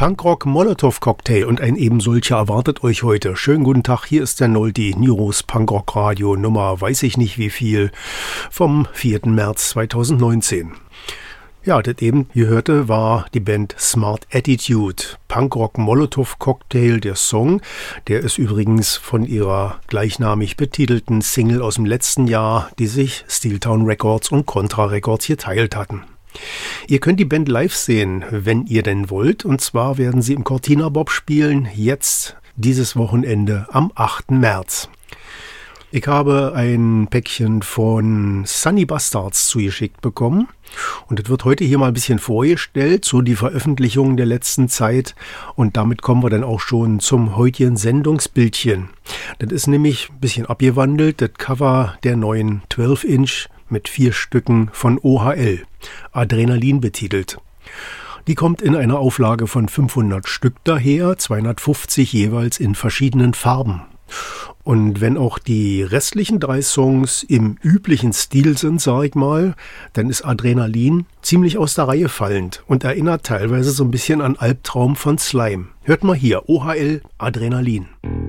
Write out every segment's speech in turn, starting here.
Punkrock-Molotow-Cocktail und ein ebensolcher erwartet euch heute. Schönen guten Tag, hier ist der Noldi, Niros Punkrock Radio Nummer weiß ich nicht wie viel vom 4. März 2019. Ja, das eben ihr hörte, war die Band Smart Attitude. Punkrock-Molotow-Cocktail, der Song, der ist übrigens von ihrer gleichnamig betitelten Single aus dem letzten Jahr, die sich Steeltown Records und Contra Records geteilt hatten. Ihr könnt die Band live sehen, wenn ihr denn wollt, und zwar werden sie im Cortina Bob spielen, jetzt dieses Wochenende am 8. März. Ich habe ein Päckchen von Sunny Bastards zugeschickt bekommen und das wird heute hier mal ein bisschen vorgestellt, so die Veröffentlichungen der letzten Zeit, und damit kommen wir dann auch schon zum heutigen Sendungsbildchen. Das ist nämlich ein bisschen abgewandelt, das Cover der neuen 12-Inch mit 4 Stücken von OHL, Adrenalin betitelt. Die kommt in einer Auflage von 500 Stück daher, 250 jeweils in verschiedenen Farben. Und wenn auch die restlichen 3 Songs im üblichen Stil sind, sag ich mal, dann ist Adrenalin ziemlich aus der Reihe fallend und erinnert teilweise so ein bisschen an Albtraum von Slime. Hört mal hier, OHL Adrenalin.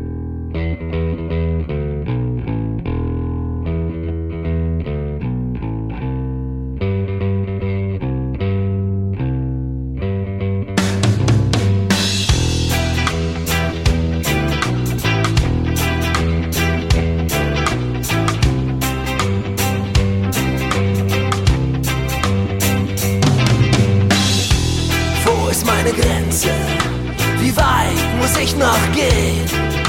Grenze, wie weit muss ich noch gehen?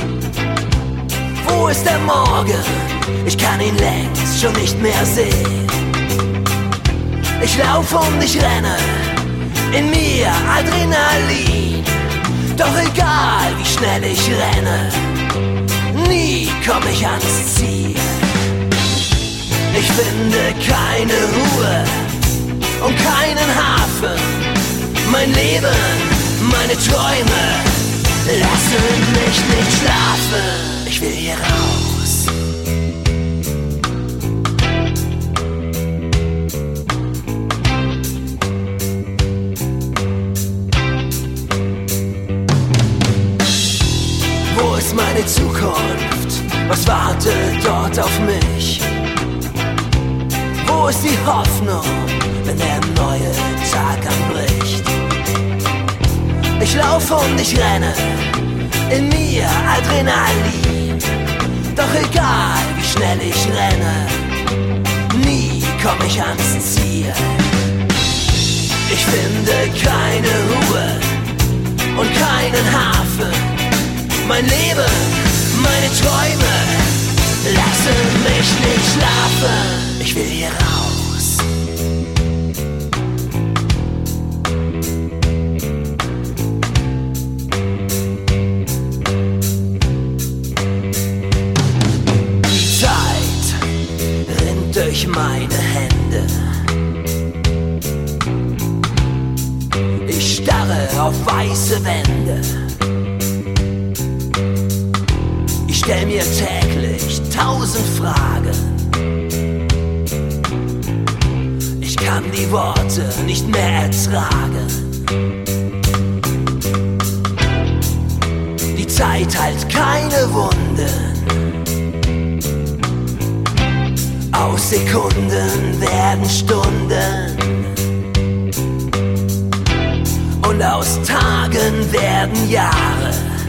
Wo ist der Morgen? Ich kann ihn längst schon nicht mehr sehen. Ich laufe und ich renne, in mir Adrenalin. Doch egal wie schnell ich renne, nie komm ich ans Ziel. Ich finde keine Ruhe und keinen Hafen. Mein Leben, meine Träume lassen mich nicht schlafen. Ich will hier raus. Wo ist meine Zukunft? Was wartet dort auf mich? Wo ist die Hoffnung, wenn der neue Tag anbricht? Ich laufe und ich renne, in mir Adrenalin. Doch egal wie schnell ich renne, nie komm ich ans Ziel. Ich finde keine Ruhe und keinen Hafen. Mein Leben, meine Träume lassen mich nicht schlafen. Ich will hier raus. Durch meine Hände. Ich starre auf weiße Wände. Ich stell mir täglich 1000 Fragen. Ich kann die Worte nicht mehr ertragen. Die Zeit heilt keine Wunden. Aus Sekunden werden Stunden und aus Tagen werden Jahre.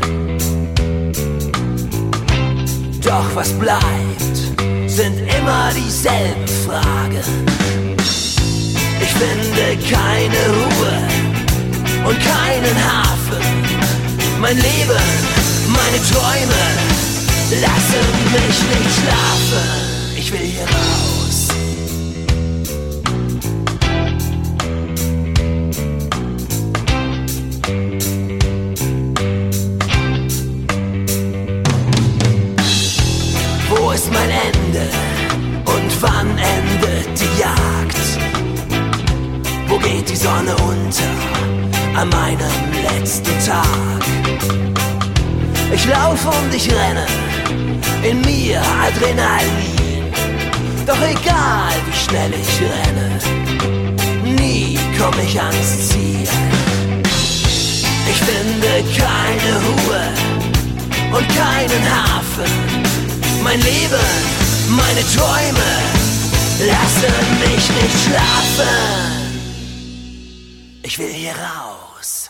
Doch was bleibt, sind immer dieselben Fragen. Ich finde keine Ruhe und keinen Hafen. Mein Leben, meine Träume lassen mich nicht schlafen. Ich will hier raus. Wo ist mein Ende und wann endet die Jagd? Wo geht die Sonne unter an meinem letzten Tag? Ich laufe und ich renne, in mir Adrenalin. Doch egal wie schnell ich renne, nie komm ich ans Ziel. Ich finde keine Ruhe und keinen Hafen. Mein Leben, meine Träume lassen mich nicht schlafen. Ich will hier raus.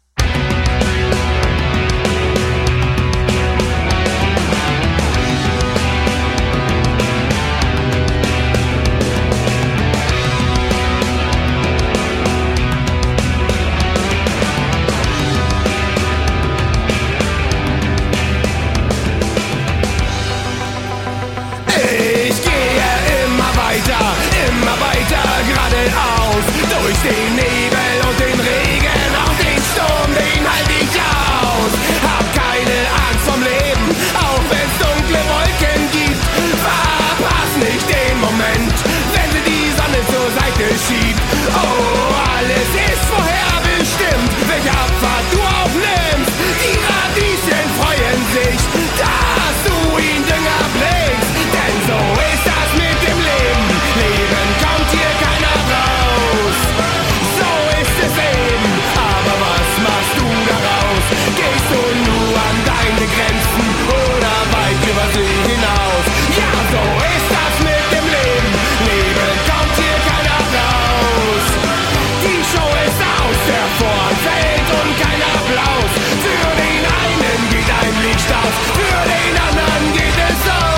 Geradeaus, durch den Nebel und den Regen, auch den Sturm, den halt ich aus. Hab keine Angst vom Leben, auch wenn's dunkle Wolken gibt. Verpass nicht den Moment, wenn sie die Sonne zur Seite schiebt. Oh, alles ist vorherbestimmt, welche Abfahrt du auch nimmst. Die Radieschen freuen sich, dass du ihn Dünger bringst. Denn so ist das mit dem Leben. Leben kommt hier keiner raus. So ist es eben, aber was machst du daraus? Gehst du nur an deine Grenzen oder weit über sie hinaus? Ja, so ist das mit dem Leben. Leben kommt hier keiner raus. Die Show ist aus, der Vorhang fällt und kein Applaus. Für den einen geht ein Licht aus, für den anderen geht es aus.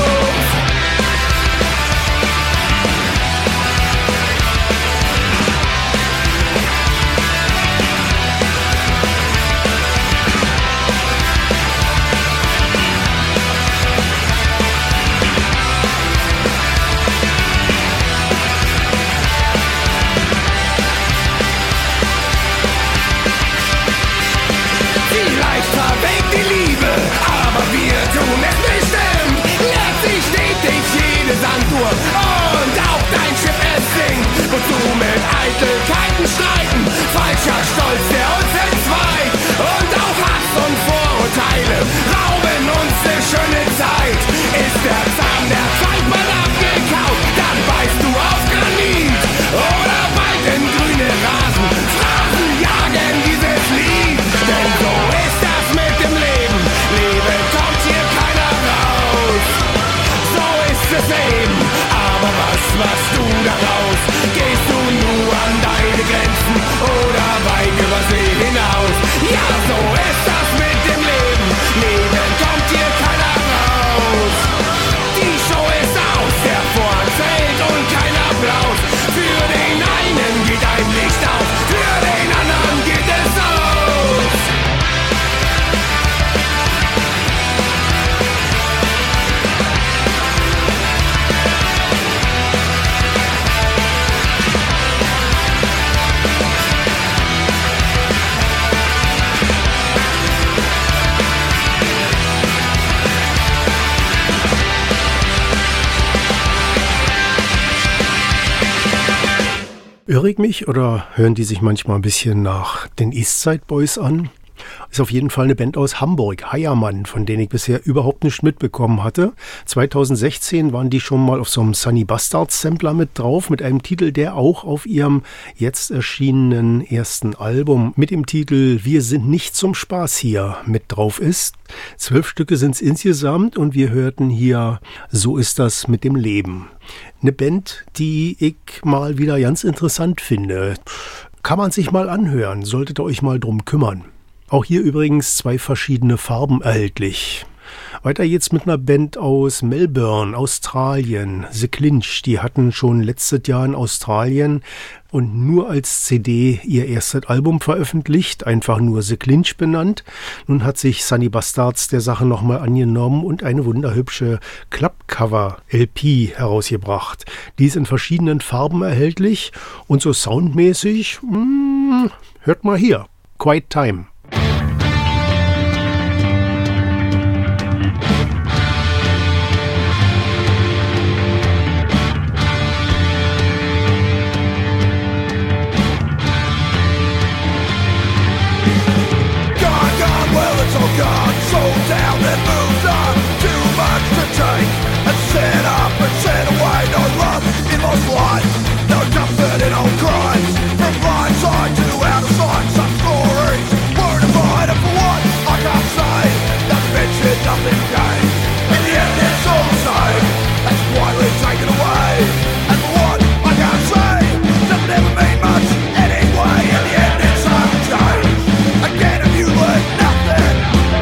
Vielleicht verwelkt die Liebe, aber wir tun es bestimmt. Lehrt sich stetig jede Sanduhr und auch dein Schiff es singt. Wozu mit Eitelkeiten streiten? Falscher Stolz, der uns entzweit. Und auch Hass und Vorurteile rauben uns eine schöne Zeit. Ist der Zahn der Zeit mal abgekaut, dann beißt du auf Granit. Oder bald in grüne Rasen, Phrasen jagen dieses Lied. Denn so ist das mit dem Leben. Leben kommt hier keiner raus. So ist es eben. Aber was machst du daraus? Gehst du nur an deine Grenzen oder weit über sie hinaus? Ja, so ist das mit dem Leben. Leben kommt hier keiner raus. Die Show ist aus, der Vorhang fällt und kein Applaus. Für den einen geht ein Licht auf, für den anderen geht es aus. Irre ich mich oder hören die sich manchmal ein bisschen nach den Eastside Boys an? Ist auf jeden Fall eine Band aus Hamburg, Heiermann, von denen ich bisher überhaupt nichts mitbekommen hatte. 2016 waren die schon mal auf so einem Sunny Bastards Sampler mit drauf, mit einem Titel, der auch auf ihrem jetzt erschienenen ersten Album mit dem Titel Wir sind nicht zum Spaß hier mit drauf ist. 12 Stücke sind es insgesamt und wir hörten hier So ist das mit dem Leben. Eine Band, die ich mal wieder ganz interessant finde. Kann man sich mal anhören, solltet ihr euch mal drum kümmern. Auch hier übrigens 2 verschiedene Farben erhältlich. Weiter geht's mit einer Band aus Melbourne, Australien, The Clinch. Die hatten schon letztes Jahr in Australien und nur als CD ihr erstes Album veröffentlicht, einfach nur The Clinch benannt. Nun hat sich Sunny Bastards der Sache nochmal angenommen und eine wunderhübsche Clubcover-LP herausgebracht. Die ist in verschiedenen Farben erhältlich und so soundmäßig, hört mal hier, Quiet Time. God, so down and moves on. Too much to take and set up and set away. No love in lost life, no comfort in old crimes. From blind side to outer side, some stories it nothing gained. In the end it's all the same. That's why we're taken away. And for what I can't say, doesn't ever mean much anyway. In the end it's hard to change. Again if you learn nothing.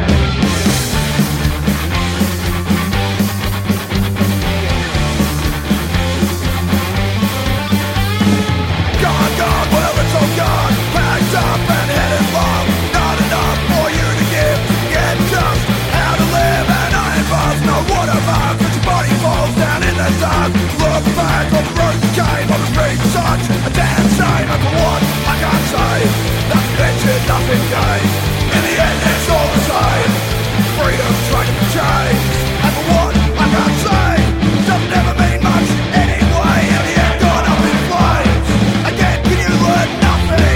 Gone, well it's all gone. Packed up and headed long. Not enough for you to give. Get just how to live. And I ain't buzzed, no watermark. But your body falls down in the dark. Look back on the road you came. On the street, such a damn shame. And for what I can't say, nothing ventured, nothing gained. In the end it's all the same. Freedom's trying to change. And for what I can't say, doesn't ever mean much anyway. In the end gone up in flames. Again can you learn nothing?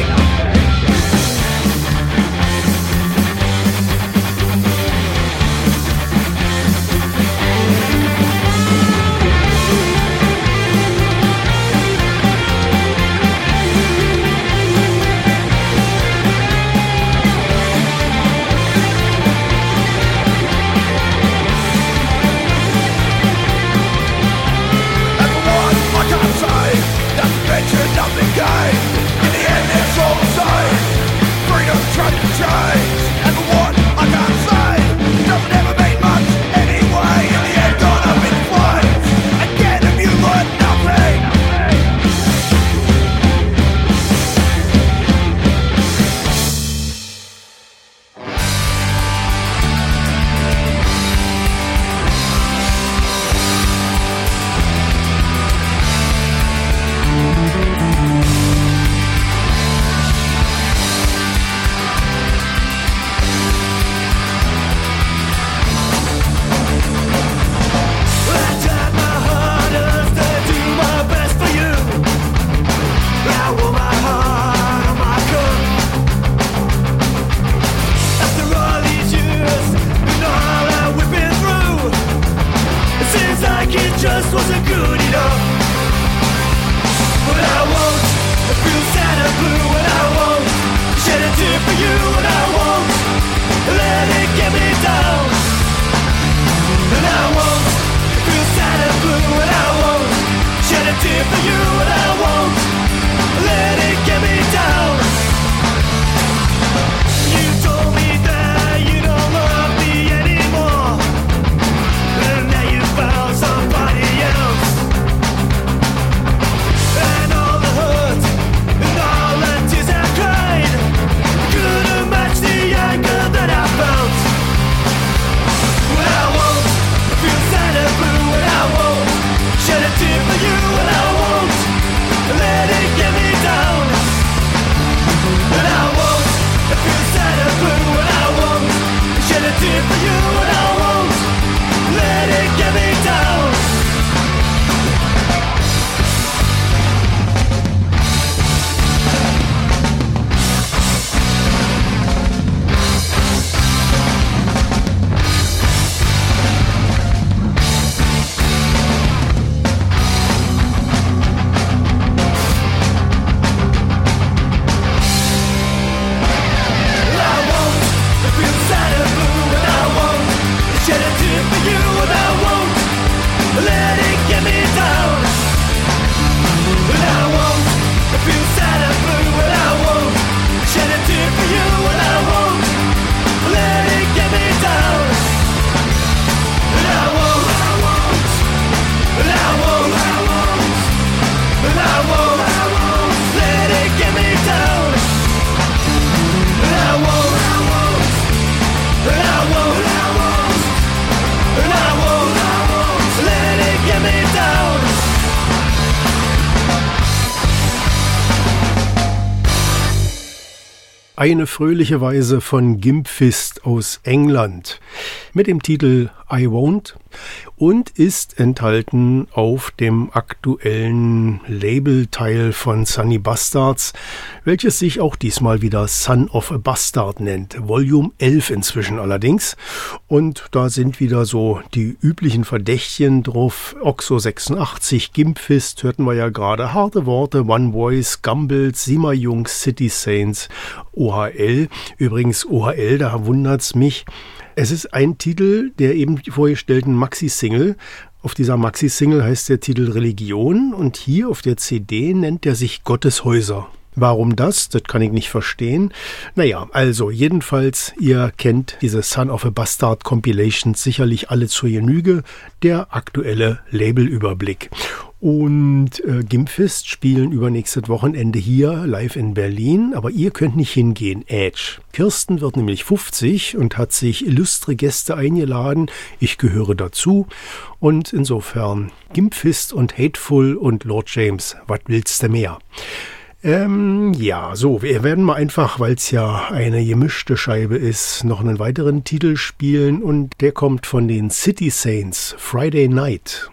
Nothing gained. In the end it's all the same. Freedom trying to change. And for what I can't say, doesn't ever mean much anyway. In the end gone up in flames. Again if you learn nothing. Just wasn't good enough. But I won't feel sad and blue. And I won't shed a tear for you. And I won't let it get me down. And I won't feel sad and blue. And I won't shed a tear for you. And I won't let it get me down. You told me that you don't love me anymore. And now you found somebody else. And all the hurt and all the tears I cried couldn't match the anger that I felt. Well, I won't feel sad and blue. And I won't shed a tear for you. And I won't let it get me down. And I won't feel sad and blue. And I won't shed a tear for you. And I won't let it get me down. Shed a tear for you and I won't let it get me down. And I won't feel sad and blue. And I won't shed a tear for you and I won't let it get me down. And I won't, and I won't, and I won't let it get me down. And I won't, and I won't. And I won't let it get me down. Eine fröhliche Weise von Gimpfist aus England mit dem Titel I Won't und ist enthalten auf dem aktuellen Labelteil von Sunny Bastards, welches sich auch diesmal wieder Son of a Bastard nennt. Volume 11 inzwischen allerdings. Und da sind wieder so die üblichen Verdächtchen drauf. Oxo 86, Gimpfist, hörten wir ja gerade, Harte Worte, One Voice, Gumballs, Simmerjungs, City Saints, OHL. Übrigens OHL, da wundert's mich, Es ist ein Titel der eben vorgestellten Maxi-Single. Auf dieser Maxi-Single heißt der Titel Religion und hier auf der CD nennt er sich Gotteshäuser. Warum das? Das kann ich nicht verstehen. Naja, also jedenfalls, ihr kennt diese Son of a Bastard Compilations sicherlich alle zur Genüge. Der aktuelle Labelüberblick. Und Gimpfest spielen übernächstes Wochenende hier live in Berlin, aber ihr könnt nicht hingehen, Edge. Kirsten wird nämlich 50 und hat sich illustre Gäste eingeladen. Ich gehöre dazu. Und insofern Gimpfest und Hateful und Lord James, was willst du mehr? Ja, so, wir werden mal einfach, weil es ja eine gemischte Scheibe ist, noch einen weiteren Titel spielen und der kommt von den City Saints, Friday Night.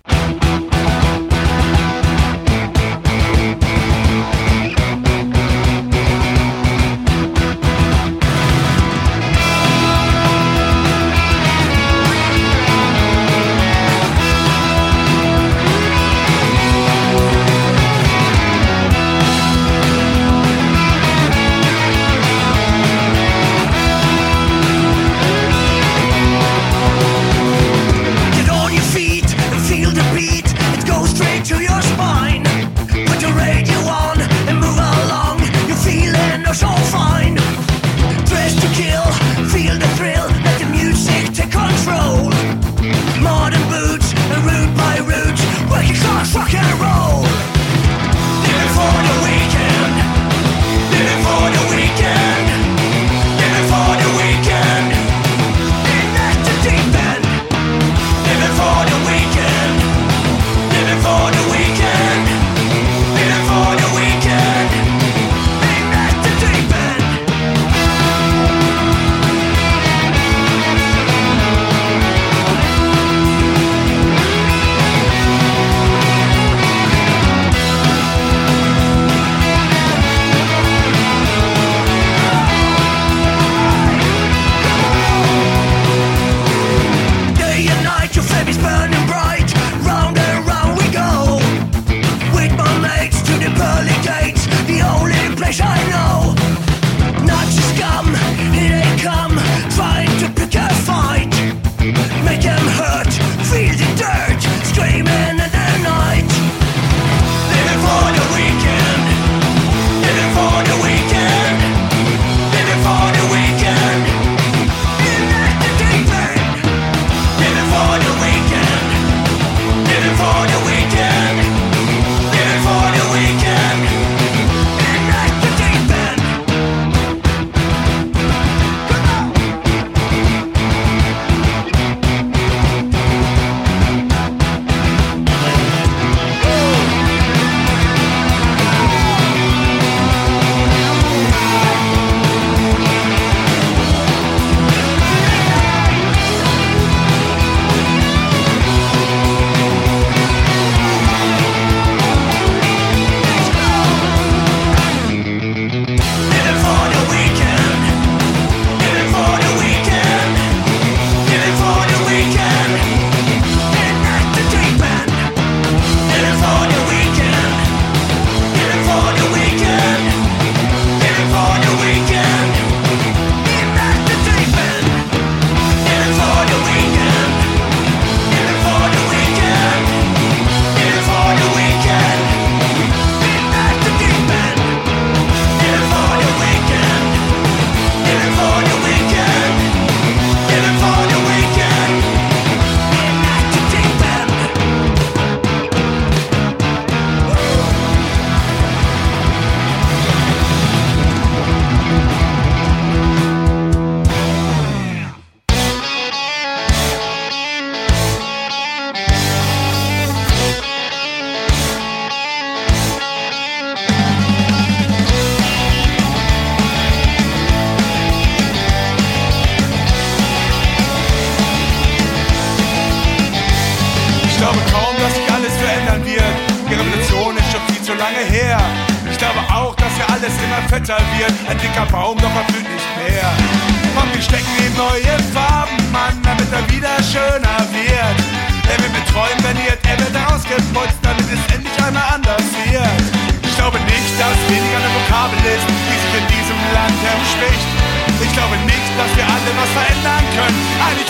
fetter wird. Ein dicker Baum, doch er blüht nicht mehr. Und wir stecken ihm neue Farben, Mann, damit er wieder schöner wird. Er wird mit Träumen verliert, er wird ausgeputzt, damit es endlich einmal anders wird. Ich glaube nicht, dass weniger eine Vokabel ist, die sich in diesem Land herumspricht. Ich glaube nicht, dass wir alle was verändern können. Eine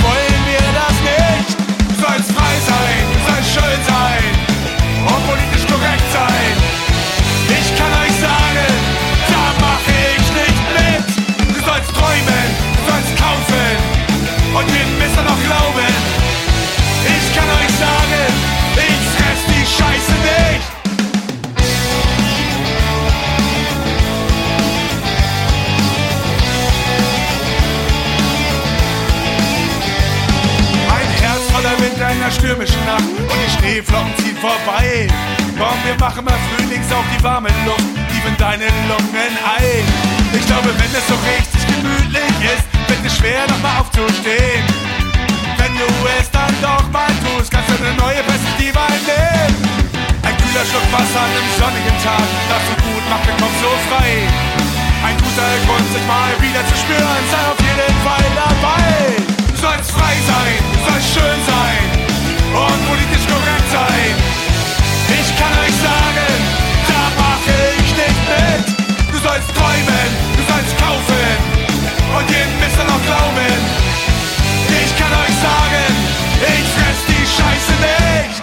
Schneeflocken ziehen vorbei. Komm, wir machen mal Frühlingsauf, die warme Luft tief in deine Lungen ein. Ich glaube, wenn es so richtig gemütlich ist, wird es schwer, nochmal aufzustehen. Wenn du es dann doch mal tust, kannst du eine neue Perspektive einnehmen. Ein kühler Schluck Wasser an einem sonnigen Tag, das so gut macht den Kopf so frei. Ein guter Grund, sich mal wieder zu spüren, sei auf jeden Fall dabei. Du sollst frei sein, du sollst schön sein und politisch korrekt sein. Ich kann euch sagen, da mache ich nicht mit. Du sollst träumen, du sollst kaufen und jeden Mist dann auch glauben. Ich kann euch sagen, ich fress die Scheiße nicht.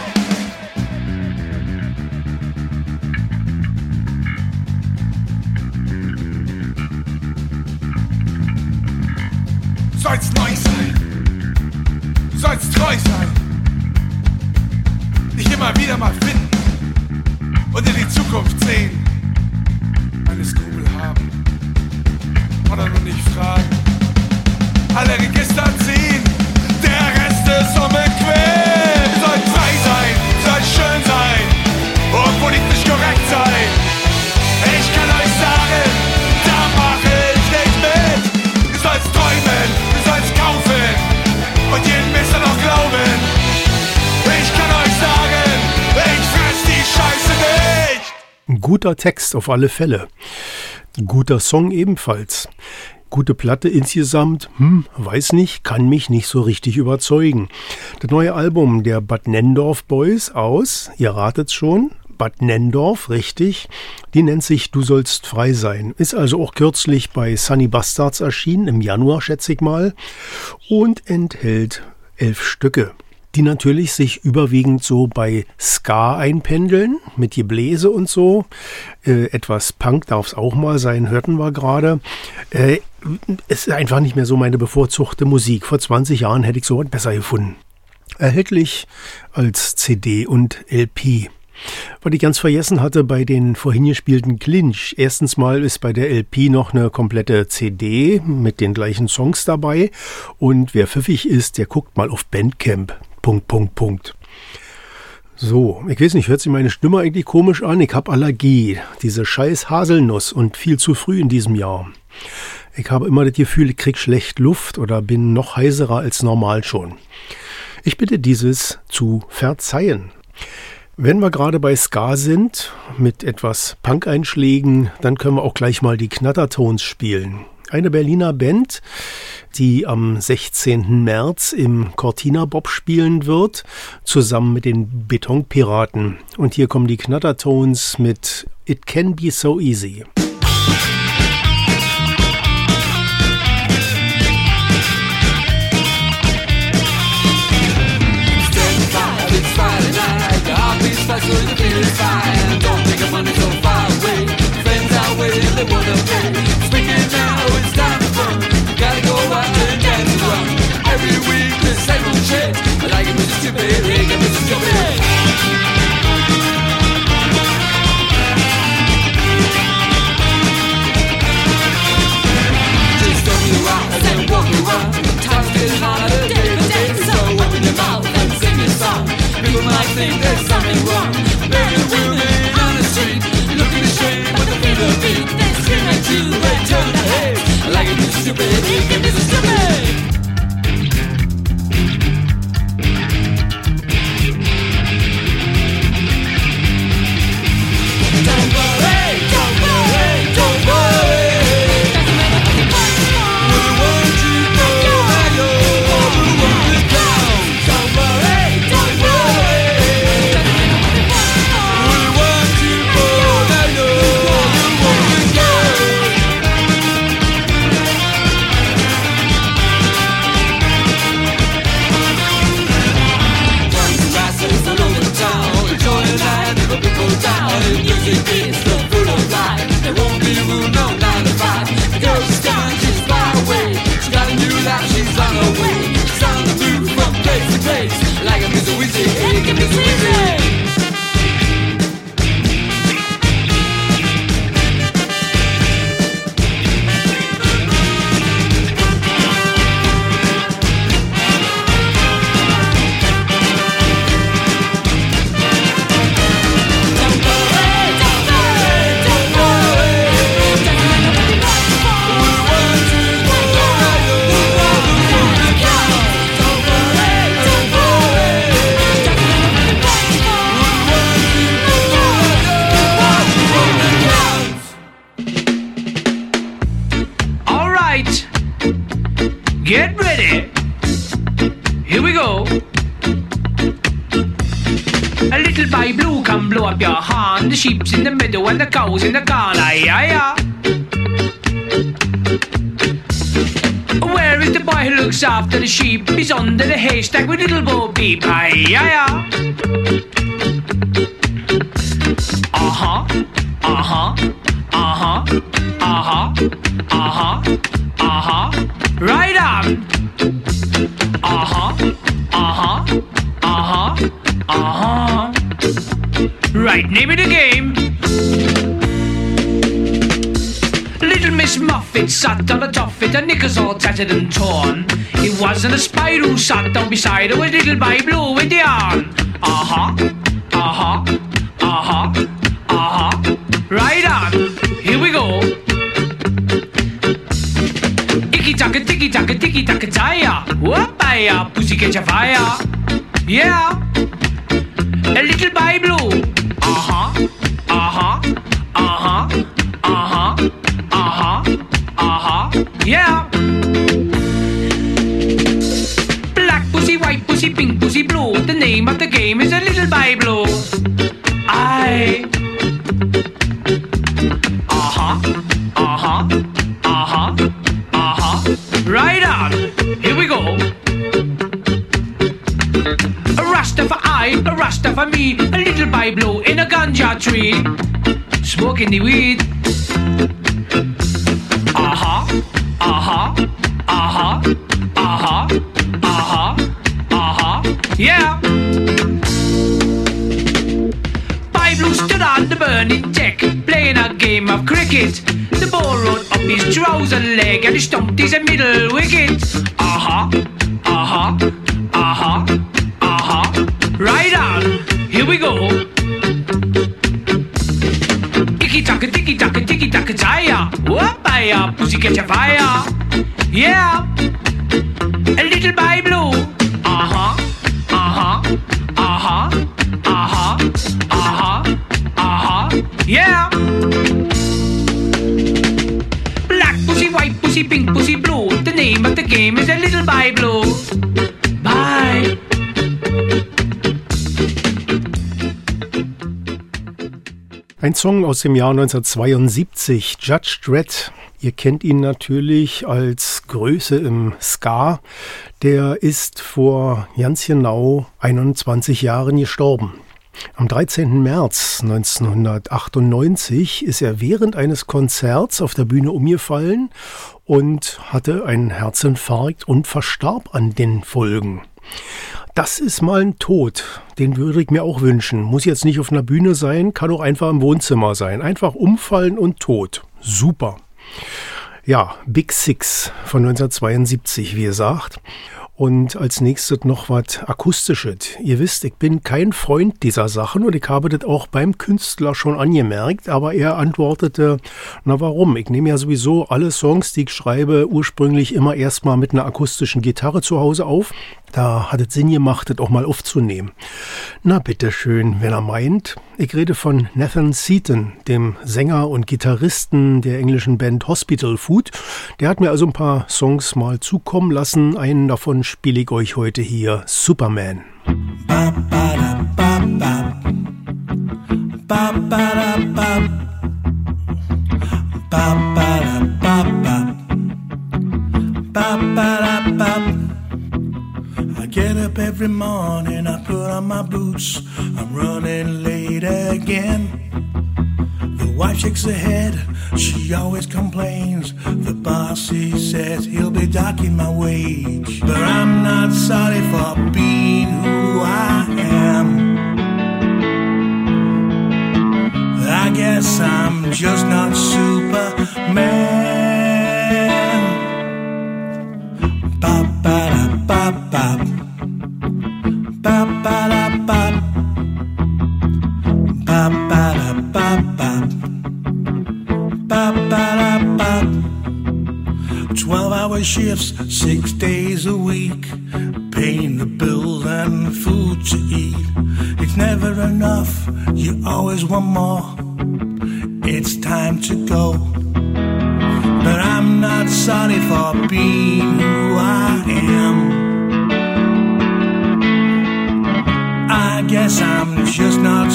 Du sollst neu sein, du sollst treu sein, dich immer wieder mal finden und in die Zukunft sehen. Eine Skrupel haben oder nur nicht fragen. Alle Register ziehen, der Rest ist unbequem. Du sollst frei sein, du sollst schön sein und politisch korrekt sein. Ich kann euch sagen, da mache ich nicht mit. Du sollst träumen, du sollst kaufen und jeden Mist dann auch glauben. Ich kann euch sagen, ich fress die Scheiße nicht. Ein guter Text auf alle Fälle. Ein guter Song ebenfalls. Gute Platte insgesamt, weiß nicht, kann mich nicht so richtig überzeugen. Das neue Album der Bad Nenndorf Boys aus, ihr ratet's schon, Bad Nenndorf, richtig, die nennt sich Du sollst frei sein. Ist also auch kürzlich bei Sunny Bastards erschienen, im Januar schätze ich mal, und enthält 11 Stücke, die natürlich sich überwiegend so bei Ska einpendeln, mit Gebläse und so. Etwas Punk darf es auch mal sein, hörten wir gerade. Es ist einfach nicht mehr so meine bevorzugte Musik. Vor 20 Jahren hätte ich sowas besser gefunden. Erhältlich als CD und LP. Was ich ganz vergessen hatte bei den vorhin gespielten Clinch. Erstens mal ist bei der LP noch eine komplette CD mit den gleichen Songs dabei. Und wer pfiffig ist, der guckt mal auf Bandcamp. ... So, ich weiß nicht, hört sich meine Stimme eigentlich komisch an? Ich habe Allergie, diese scheiß Haselnuss und viel zu früh in diesem Jahr. Ich habe immer das Gefühl, ich krieg schlecht Luft oder bin noch heiserer als normal schon. Ich bitte dieses zu verzeihen. Wenn wir gerade bei Ska sind, mit etwas Punk-Einschlägen, dann können wir auch gleich mal die Knattertones spielen. Eine Berliner Band, die am 16. März im Cortina Bob spielen wird, zusammen mit den Betonpiraten. Und hier kommen die Knattertones mit It Can Be So Easy. People might think there's something wrong. Maybe women on the street looking ashamed with a finger beat. They scream at you, they turn their heads like a Mississippi, like a Mississippi. Don't worry, don't worry, don't worry. Doesn't matter what you want for. We want you for now. We want you down. Don't worry, don't worry. Doesn't matter what you want for. We want you for now. We want you down. sky blue can blow up your horn. The sheep's in the meadow and the cow's in the corner. Yeah. Where is the boy who looks after the sheep? He's under the haystack with little Bo Peep. Yeah. Uh-huh. Right on. Right, name of the game. Little Miss Muffet sat on the top of it, her knickers all tattered and torn. It wasn't a spider who sat down beside her, it was little Boy Blue with the yarn. Right on, here we go. Icky-taka, ticky-taka, ticky-taka, tire. Whoop-a-ya, pussy catch a fire. Yeah, a little Boy Blue. Yeah. Black pussy, white pussy, pink pussy, blue. The name of the game is a little Boy Blue. Right on, here we go. A Rasta for I, a Rasta for me, a little Boy Blue in a ganja tree, smoking the weed. Yeah. Boy Blue stood on the burning deck, playing a game of cricket. The ball rolled up his trouser leg and he stumped his middle wicket. Right on, here we go. Icky-taka, ticky-taka, ticky-taka, tire. Whoop-a-ya, pussy catch a fire. Yeah, a little Boy Blue. Yeah. Black pussy, white pussy, pink pussy, blue. The name of the game is a little Boy Blue. Bye. Ein Song aus dem Jahr 1972, Judge Dredd. Ihr kennt ihn natürlich als Größe im Ska. Der ist vor ganz genau 21 Jahren gestorben. Am 13. März 1998 ist er während eines Konzerts auf der Bühne umgefallen und hatte einen Herzinfarkt und verstarb an den Folgen. Das ist mal ein Tod, den würde ich mir auch wünschen. Muss jetzt nicht auf einer Bühne sein, kann auch einfach im Wohnzimmer sein. Einfach umfallen und tot. Super. Ja, Big Six von 1972, wie gesagt. Und als nächstes noch was Akustisches. Ihr wisst, ich bin kein Freund dieser Sachen und ich habe das auch beim Künstler schon angemerkt, aber er antwortete, na warum? Ich nehme ja sowieso alle Songs, die ich schreibe, ursprünglich immer erstmal mit einer akustischen Gitarre zu Hause auf. Da hat es Sinn gemacht, das auch mal aufzunehmen. Na bitteschön, wenn er meint. Ich rede von Nathan Seaton, dem Sänger und Gitarristen der englischen Band Hospital Food. Der hat mir also ein paar Songs mal zukommen lassen. Einen davon spiele ich euch heute hier, Superman. Ba ba da ba ba. Ba ba da ba. Ba ba da ba ba. Ba ba da ba. I get up every morning, I put on my boots, I'm running late again. The wife shakes her head, she always complains. The boss, he says he'll be docking my wage. But I'm not sorry for being who I am. I guess I'm just not Superman. Ba ba da ba ba. Ba ba da ba. Ba ba da ba ba. Ba ba da ba. 12-hour shifts, 6 days a week, paying the bills and food to eat. It's never enough, you always want more. It's time to go. But I'm not sorry for being who I am. I guess I'm just not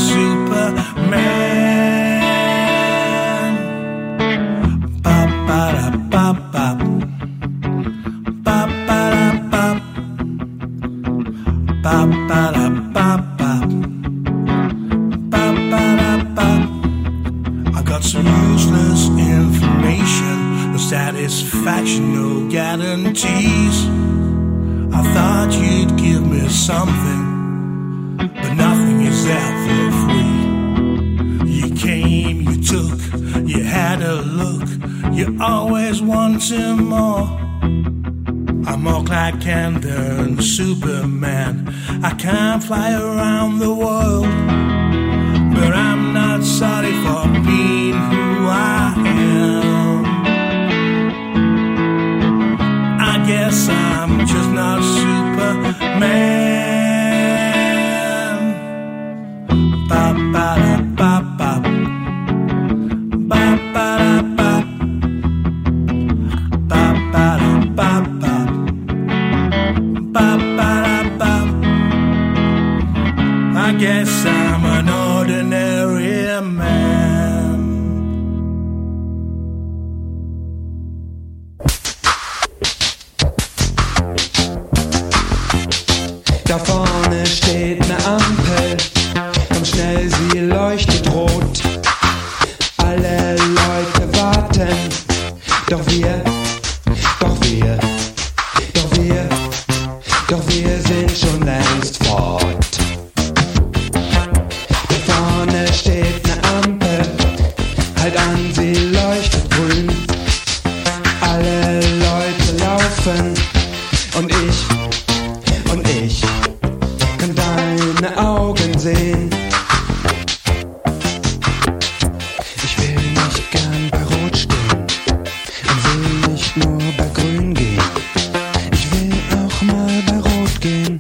Superman. Ba ba da ba ba. Ba ba da ba. Ba ba da ba ba. Ba ba da ba. I got some useless information, no satisfaction, no guarantees. I thought you'd give me something, but nothing is ever free. You came, you took, you had a look, you always wanted more. I'm more Clark Kent than Superman. I can't fly around the world, but I'm not sorry for being who I am. I guess I'm just not Superman. Ba ba da ba ba. Ba ba da ba. Ba ba da ba ba. Ba ba da ba. I guess I'm an ordinary man. Da vorne steht ne Ampel, komm schnell, sie leuchtet rot. Alle Leute warten, doch wir sind schon längst fort. Da vorne steht ne Ampel, halt an, sie leuchtet grün. Alle Leute laufen und ich kann deine Augen sehen. Ich will nicht gern bei Rot stehen und will nicht nur bei Grün gehen. Ich will auch mal bei Rot gehen.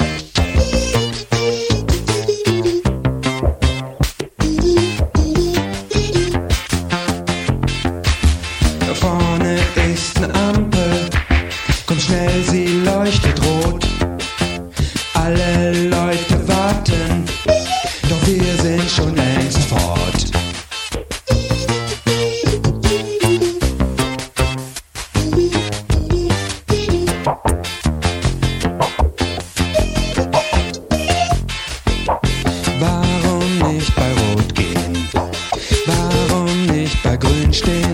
Da vorne ist ne Ampel, komm schnell, sie leuchtet rot. Alle Leute warten, doch wir sind schon längst fort. Warum nicht bei Rot gehen? Warum nicht bei Grün stehen?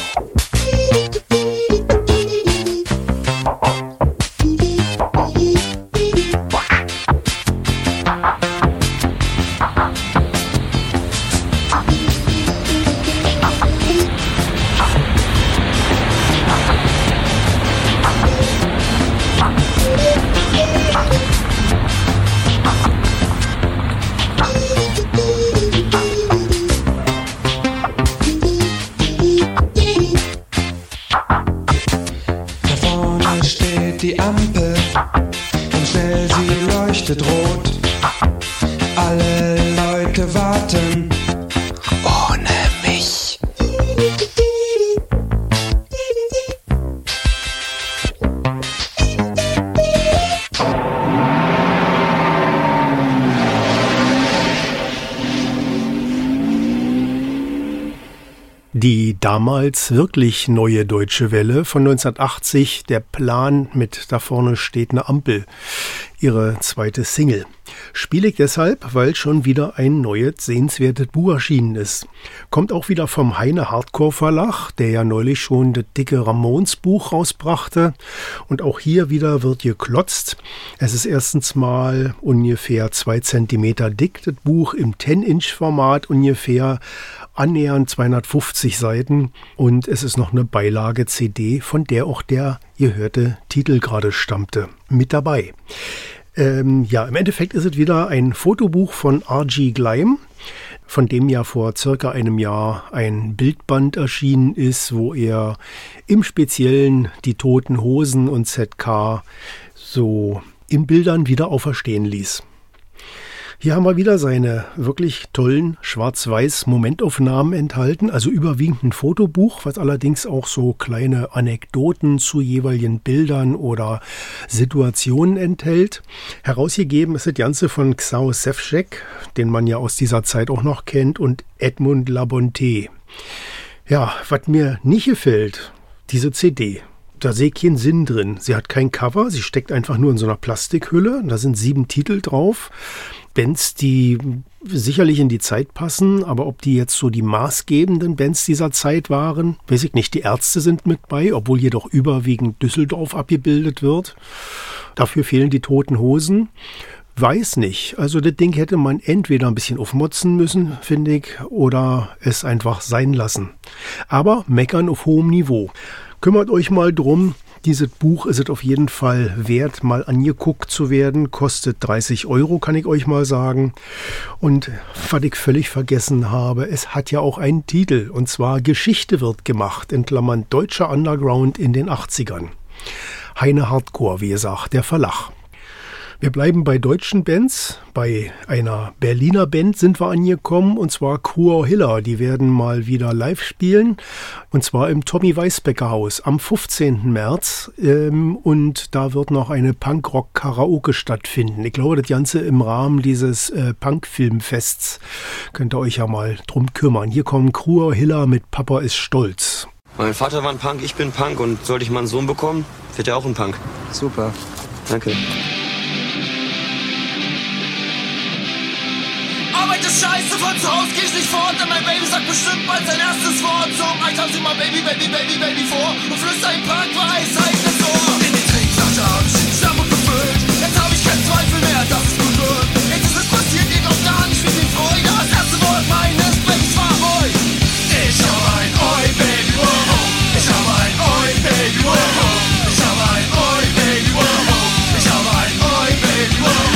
Da vorne steht die Ampel, und schnell sie leuchtet rot. Alle Leute warten, ohne mich. Die damals wirklich neue Deutsche Welle von 1980, der Plan mit Da vorne steht ne Ampel, ihre zweite Single. Spiele ich deshalb, weil schon wieder ein neues sehenswertes Buch erschienen ist. Kommt auch wieder vom Heine Hardcore Verlag, der ja neulich schon das dicke Ramones Buch rausbrachte. Und auch hier wieder wird geklotzt. Es ist erstens mal ungefähr 2 Zentimeter dick, das Buch im 10-Inch-Format ungefähr, annähernd 250 Seiten. Und es ist noch eine Beilage-CD, von der auch der gehörte Titel gerade stammte, mit dabei. Im Endeffekt ist es wieder ein Fotobuch von R.G. Gleim, von dem ja vor circa einem Jahr ein Bildband erschienen ist, wo er im Speziellen die Toten Hosen und ZK so in Bildern wieder auferstehen ließ. Hier haben wir wieder seine wirklich tollen schwarz-weiß Momentaufnahmen enthalten, also überwiegend ein Fotobuch, was allerdings auch so kleine Anekdoten zu jeweiligen Bildern oder Situationen enthält. Herausgegeben ist das Ganze von Xaos Sevcek, den man ja aus dieser Zeit auch noch kennt, und Edmund Labonté. Ja, was mir nicht gefällt, diese CD. Da sehe ich keinen Sinn drin. Sie hat kein Cover, sie steckt einfach nur in so einer Plastikhülle. Da sind 7 Titel drauf. Bands, die sicherlich in die Zeit passen, aber ob die jetzt so die maßgebenden Bands dieser Zeit waren, weiß ich nicht. Die Ärzte sind mit bei, obwohl jedoch überwiegend Düsseldorf abgebildet wird. Dafür fehlen die Toten Hosen. Weiß nicht. Also das Ding hätte man entweder ein bisschen aufmotzen müssen, finde ich, oder es einfach sein lassen. Aber meckern auf hohem Niveau. Kümmert euch mal drum. Dieses Buch ist es auf jeden Fall wert, mal angeguckt zu werden. Kostet 30 €, kann ich euch mal sagen. Und was ich völlig vergessen habe, es hat ja auch einen Titel. Und zwar Geschichte wird gemacht, in Klammern deutscher Underground in den 80ern. Heine Hardcore, wie gesagt, der Verlag. Wir bleiben bei deutschen Bands. Bei einer Berliner Band sind wir angekommen, und zwar Cruor-Hiller. Die werden mal wieder live spielen, und zwar im Tommy Weisbecker Haus am 15. März. Und da wird noch eine Punkrock-Karaoke stattfinden. Ich glaube, das Ganze im Rahmen dieses Punk-Filmfests. Könnt ihr euch ja mal drum kümmern. Hier kommen Cruor-Hiller mit Papa ist stolz. Mein Vater war ein Punk, ich bin Punk, und sollte ich mal einen Sohn bekommen, wird er auch ein Punk. Super. Danke. Arbeit ist scheiße, von zu Hause geh ich nicht fort, denn mein Baby sagt bestimmt bald sein erstes Wort. So, ich hab sie mal Baby, Baby, Baby, Baby vor und flüster ihm Parkweisheit ins Ohr. In die Trinkflasche hab ich den Schlafmund gefüllt, jetzt hab ich keinen Zweifel mehr, dass es gut wird. Jetzt ist es passiert, ihr glaubt gar nicht, wie viel Freude. Das erste Wort meines Babys war Oi. Ich habe ein Oi, Baby, wow. Ich habe ein Oi, Baby, wow. Ich habe ein Oi, Baby, wow. Ich habe ein Oi, Baby, wow.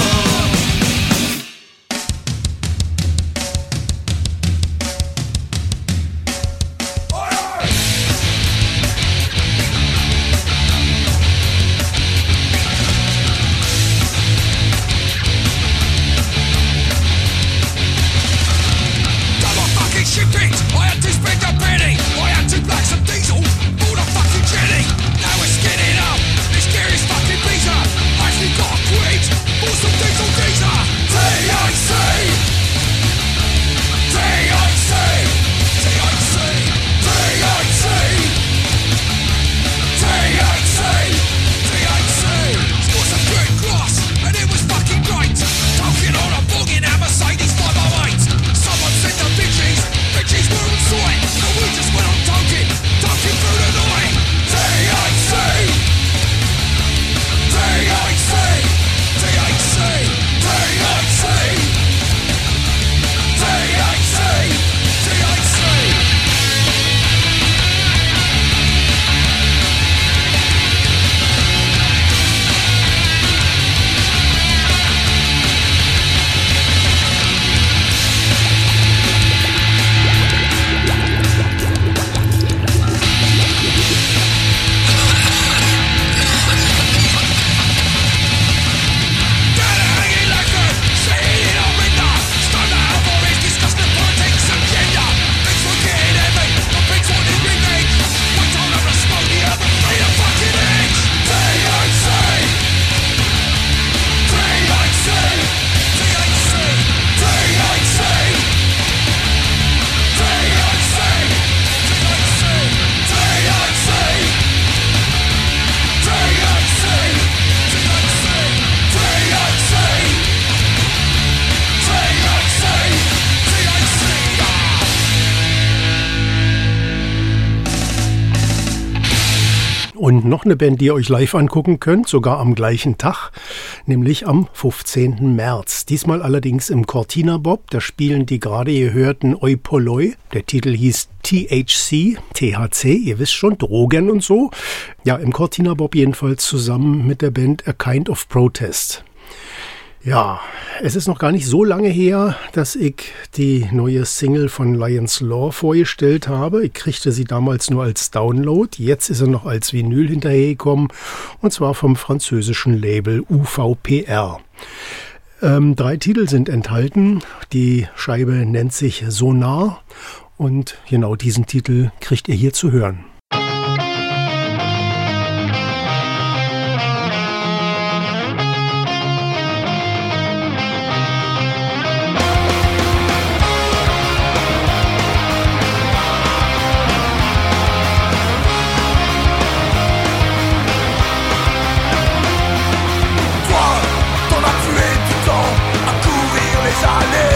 Und noch eine Band, die ihr euch live angucken könnt, sogar am gleichen Tag, nämlich am 15. März. Diesmal allerdings im Cortina Bob. Da spielen die gerade gehörten Oi Polloi. Der Titel hieß THC, ihr wisst schon, Drogen und so. Ja, im Cortina Bob jedenfalls zusammen mit der Band A Kind of Protest. Ja, es ist noch gar nicht so lange her, dass ich die neue Single von Lions Law vorgestellt habe. Ich kriegte sie damals nur als Download. Jetzt ist sie noch als Vinyl hinterhergekommen, und zwar vom französischen Label UVPR. 3 Titel sind enthalten. Die Scheibe nennt sich Sonar und genau diesen Titel kriegt ihr hier zu hören.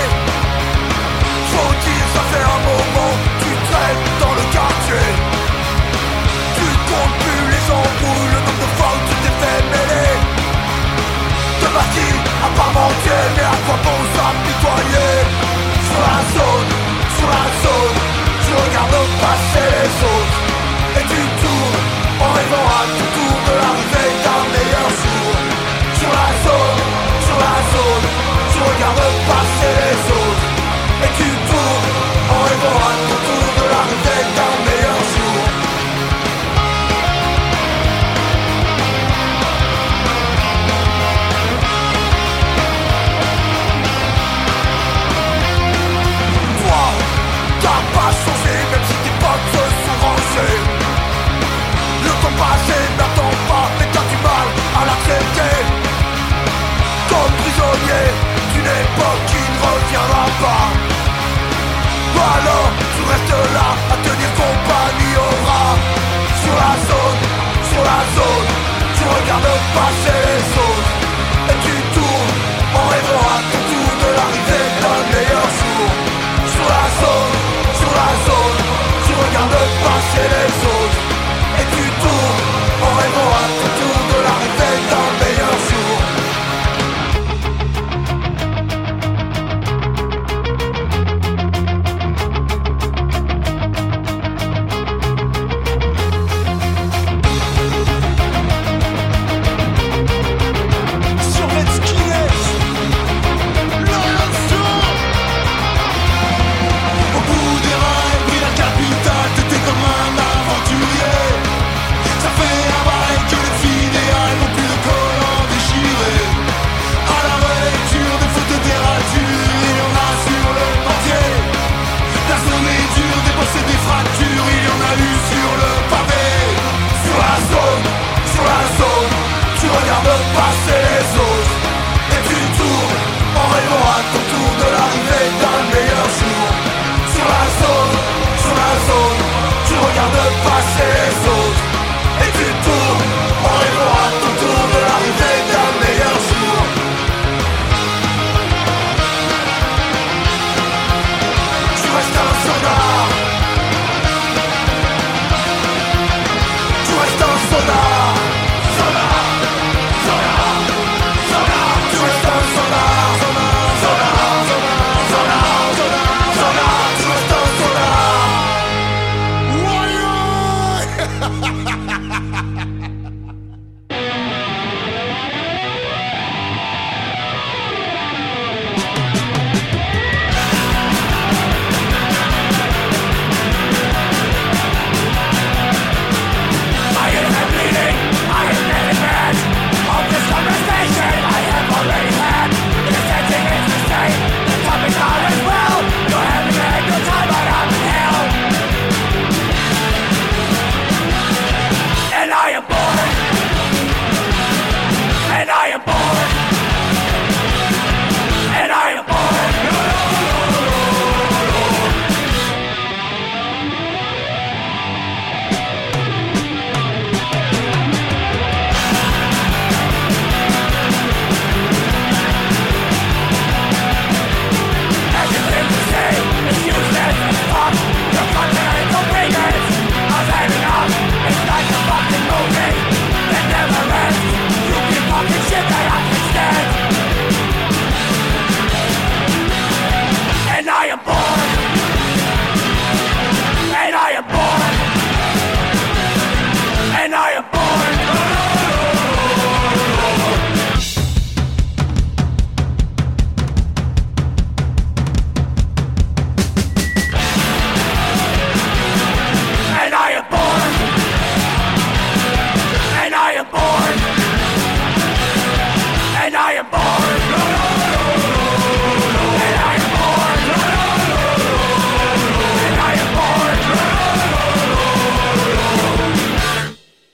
Faut dire, ça fait un moment, tu traînes dans le quartier.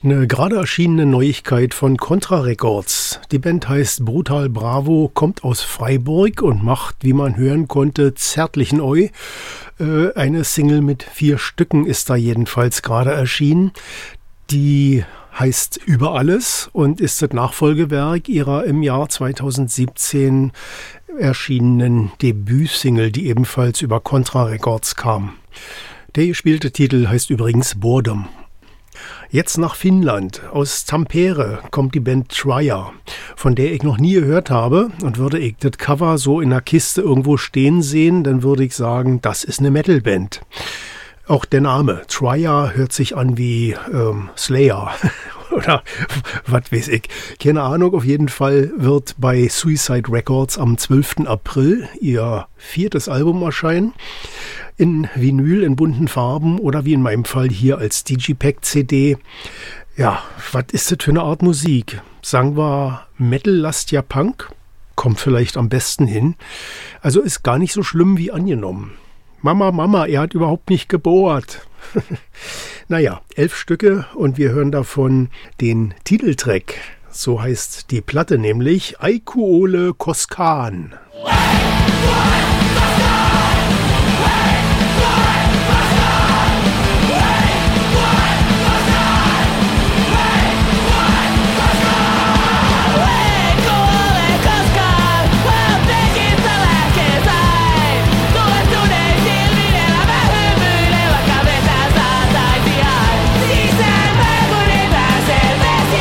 Eine gerade erschienene Neuigkeit von Contra Records. Die Band heißt Brutal Bravo, kommt aus Freiburg und macht, wie man hören konnte, zärtlichen Oi. Eine Single mit 4 Stücken ist da jedenfalls gerade erschienen. Die heißt Über alles und ist das Nachfolgewerk ihrer im Jahr 2017 erschienenen Debütsingle, die ebenfalls über Contra Records kam. Der gespielte Titel heißt übrigens Boredom. Jetzt nach Finnland. Aus Tampere kommt die Band Trier, von der ich noch nie gehört habe. Und würde ich das Cover so in der Kiste irgendwo stehen sehen, dann würde ich sagen, das ist eine Metalband. Auch der Name Trier hört sich an wie Slayer oder was weiß ich. Keine Ahnung, auf jeden Fall wird bei Suicide Records am 12. April ihr 4. Album erscheinen. In Vinyl, in bunten Farben oder wie in meinem Fall hier als Digipack-CD. Ja, was ist das für eine Art Musik? Sagen wir Metal-lastiger Punk? Kommt vielleicht am besten hin. Also ist gar nicht so schlimm wie angenommen. Mama, er hat überhaupt nicht gebohrt. Naja, 11 Stücke und wir hören davon den Titeltrack. So heißt die Platte nämlich Aikuole Koskan.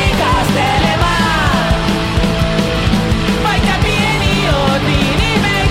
Vaikka pieni oot, niin ihme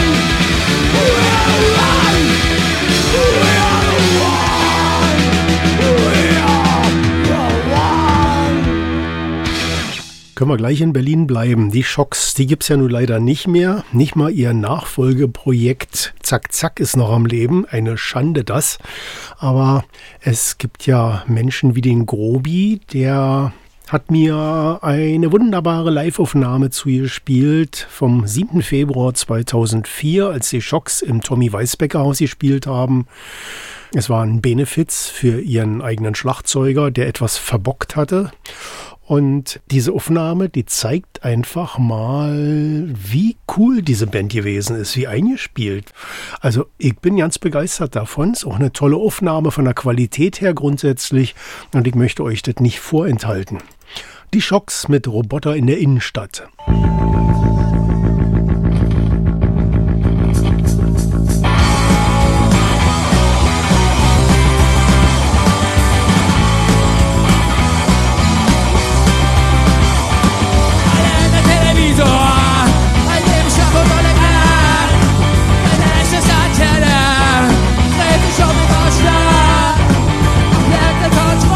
Können wir gleich in Berlin bleiben. Die Schocks, die gibt's ja nun leider nicht mehr. Nicht mal ihr Nachfolgeprojekt Zack Zack ist noch am Leben. Eine Schande das. Aber es gibt ja Menschen wie den Grobi, der hat mir eine wunderbare Live-Aufnahme zugespielt vom 7. Februar 2004, als die Schocks im Tommy Weisbecker Haus gespielt haben. Es war ein Benefiz für ihren eigenen Schlagzeuger, der etwas verbockt hatte. Und diese Aufnahme, die zeigt einfach mal, wie cool diese Band gewesen ist, wie eingespielt. Also ich bin ganz begeistert davon. Ist auch eine tolle Aufnahme von der Qualität her grundsätzlich. Und ich möchte euch das nicht vorenthalten. Die Schocks mit Roboter in der Innenstadt.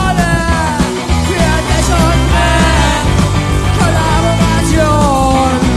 Kollaboration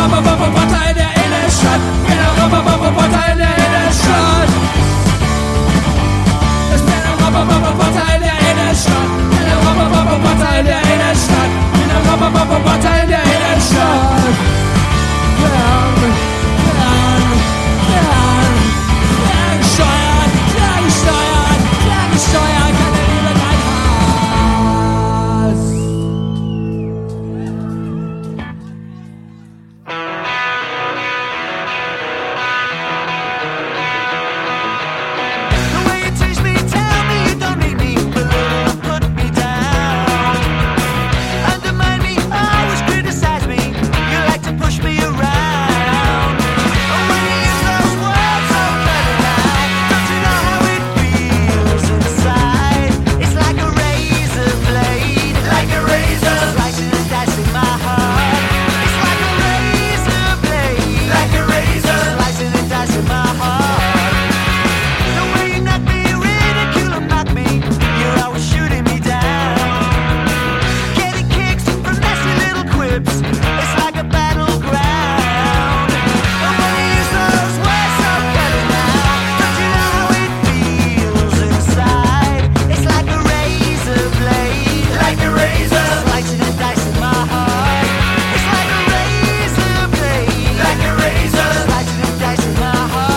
Roboter in der Innenstadt. Ich bin ein Roboter in der Innenstadt. Ich bin ein Roboter in der Innenstadt. Ich bin ein Roboter in der Innenstadt. Ich bin ein Roboter in der Innenstadt. Steuern, keine Liebe, kein Hass. The way you teach me, tell me you don't need me, belittle and put me down. Undermine me, always criticize me, you like to push me around. But when you use those words so clever now, don't you know how it feels inside? It's like a razor blade, like a razor, slicing and dicing my heart. It's like a razor blade, like a razor, slicing and dicing my heart. The way you knock me, ridicule and mock me, you're always shooting me down. Getting kicks from nasty little quips, it's like a battleground. But when you use those words so clever now, don't you know how it feels inside? It's like a razor blade, like a razor, slicing and dicing my heart. It's like a razor blade, like a razor, slicing and dicing my heart.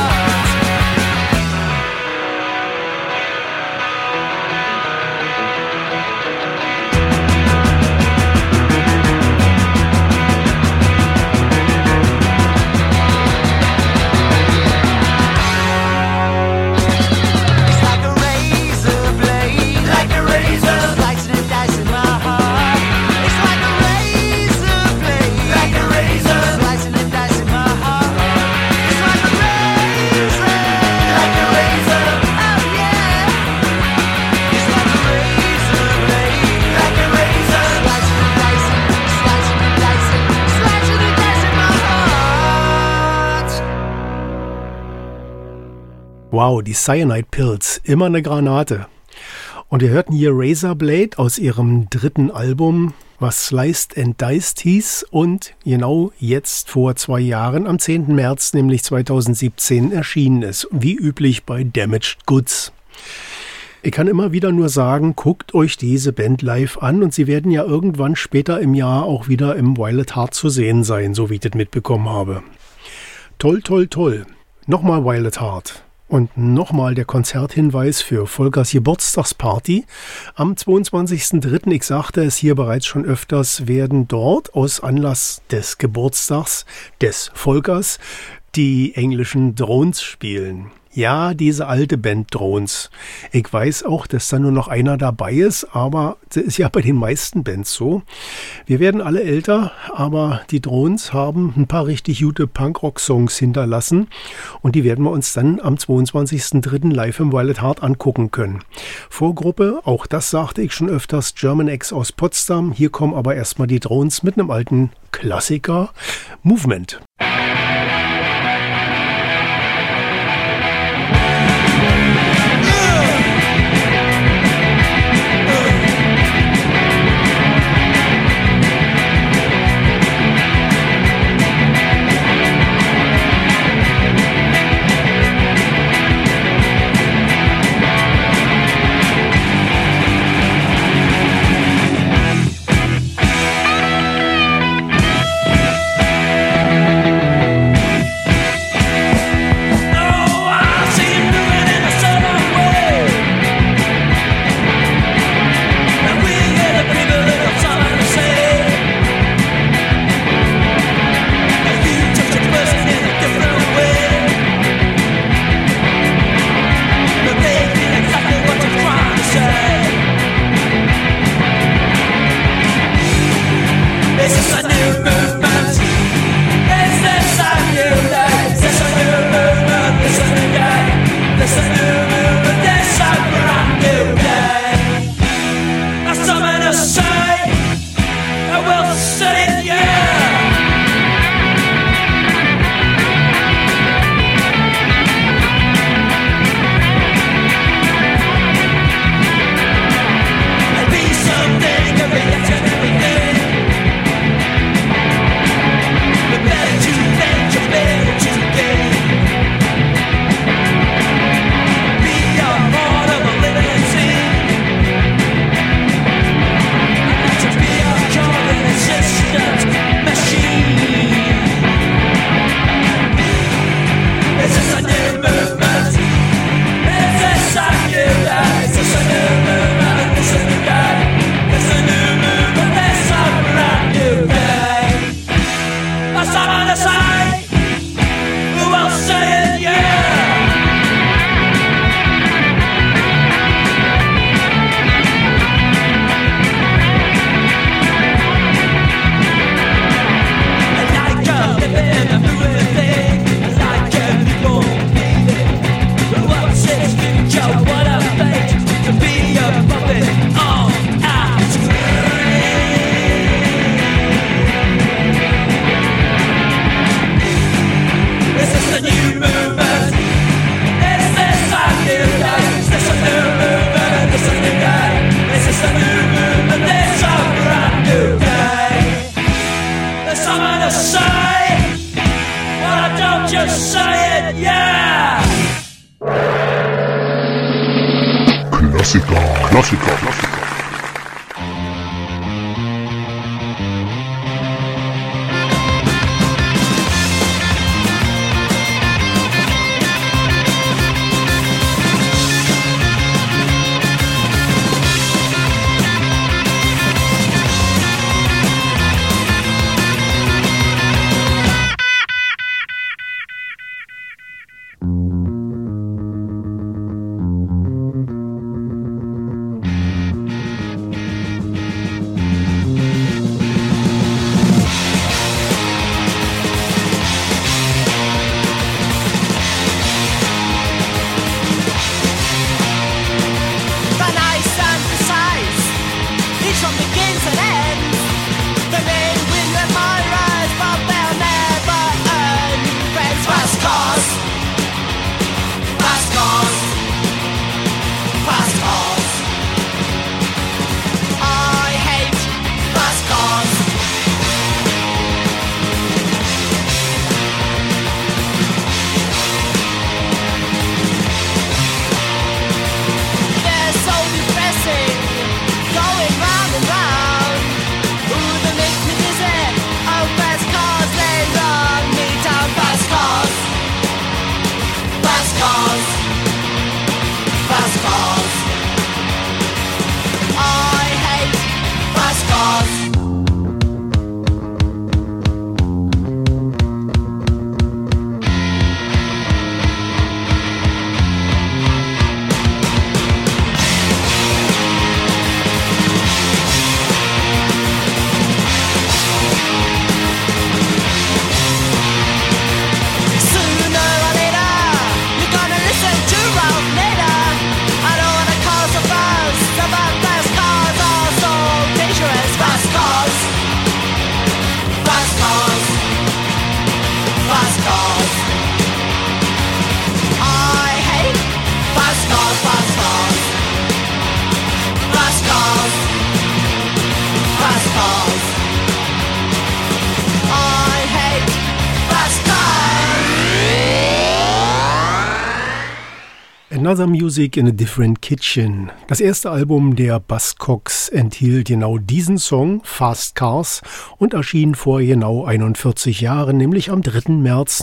It's like a razor blade, like a razor, slicing and dicing my heart. It's like a razor blade, like a razor, slicing and dicing my heart. It's like a razor, like a razor, oh yeah. It's like a razor blade, like a razor, slicing and dicing, slicing and dicing, slicing and dicing my heart. Wow, die Cyanide Pills, immer eine Granate. Und wir hörten hier Razorblade aus ihrem dritten Album, was Sliced and Diced hieß und genau jetzt vor 2 Jahren, am 10. März, nämlich 2017, erschienen ist, wie üblich bei Damaged Goods. Ich kann immer wieder nur sagen, guckt euch diese Band live an und sie werden ja irgendwann später im Jahr auch wieder im Violet Heart zu sehen sein, so wie ich das mitbekommen habe. Toll, toll, toll. Nochmal Violet Heart. Und nochmal der Konzerthinweis für Volkers Geburtstagsparty. Am 22.03., ich sagte es hier bereits schon öfters, werden dort aus Anlass des Geburtstags des Volkers die englischen Drones spielen. Ja, diese alte Band Drones. Ich weiß auch, dass da nur noch einer dabei ist, aber das ist ja bei den meisten Bands so. Wir werden alle älter, aber die Drones haben ein paar richtig gute Punkrock-Songs hinterlassen und die werden wir uns dann am 22.03. live im Violet Heart angucken können. Vorgruppe, auch das sagte ich schon öfters, German X aus Potsdam. Hier kommen aber erstmal die Drones mit einem alten Klassiker, Movement. Klassiker. Another Music in a Different Kitchen. Das erste Album der Buzzcocks enthielt genau diesen Song, Fast Cars, und erschien vor genau 41 Jahren, nämlich am 3. März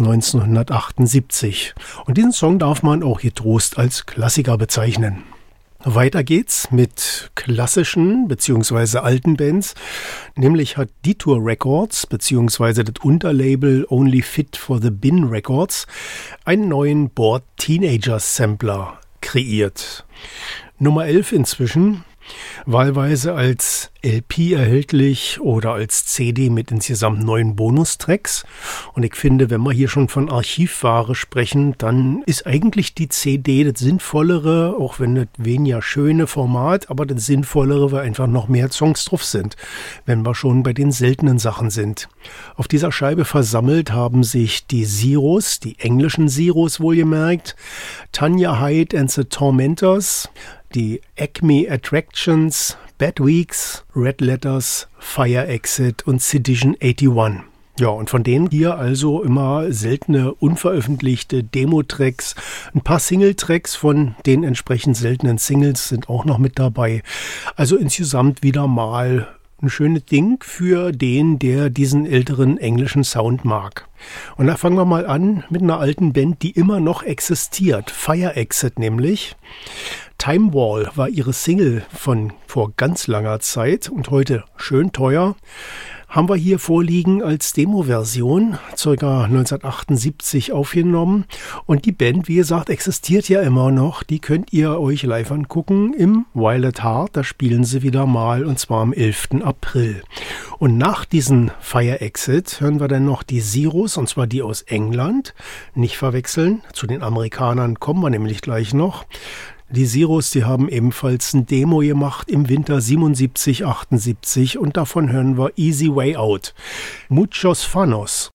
1978. Und diesen Song darf man auch getrost als Klassiker bezeichnen. Weiter geht's mit klassischen bzw. alten Bands, nämlich hat Detour Records bzw. das Unterlabel Only Fit for the Bin Records einen neuen Bored Teenager Sampler kreiert. Nummer 11 inzwischen, wahlweise als LP erhältlich oder als CD mit insgesamt 9 Bonustracks. Und ich finde, wenn wir hier schon von Archivware sprechen, dann ist eigentlich die CD das sinnvollere, auch wenn das weniger schöne Format, aber das sinnvollere, weil einfach noch mehr Songs drauf sind, wenn wir schon bei den seltenen Sachen sind. Auf dieser Scheibe versammelt haben sich die Zeros, die englischen Zeros wohlgemerkt, Tanya Hyde and the Tormentors, die Acme Attractions, Bad Weeks, Red Letters, Fire Exit und Sedition 81. Ja, und von denen hier also immer seltene, unveröffentlichte Demo-Tracks. Ein paar Single-Tracks von den entsprechend seltenen Singles sind auch noch mit dabei. Also insgesamt wieder mal ein schönes Ding für den, der diesen älteren englischen Sound mag. Und da fangen wir mal an mit einer alten Band, die immer noch existiert. Fire Exit nämlich. Time Wall war ihre Single von vor ganz langer Zeit und heute schön teuer. Haben wir hier vorliegen als Demo-Version, ca. 1978 aufgenommen. Und die Band, wie gesagt, existiert ja immer noch. Die könnt ihr euch live angucken im Wild at Heart. Da spielen sie wieder mal, und zwar am 11. April. Und nach diesem Fire Exit hören wir dann noch die Zeros, und zwar die aus England. Nicht verwechseln, zu den Amerikanern kommen wir nämlich gleich noch. Die Zeros, die haben ebenfalls ein Demo gemacht im Winter 77, 78 und davon hören wir Easy Way Out. Muchos Fanos.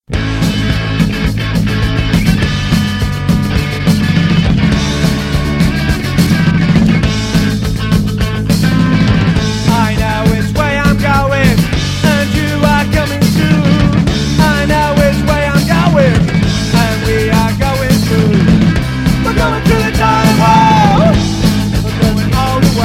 I know which way I'm going, and you are coming too. I know which way I'm going, and we are going through. We're going through the time war. We're going all the way.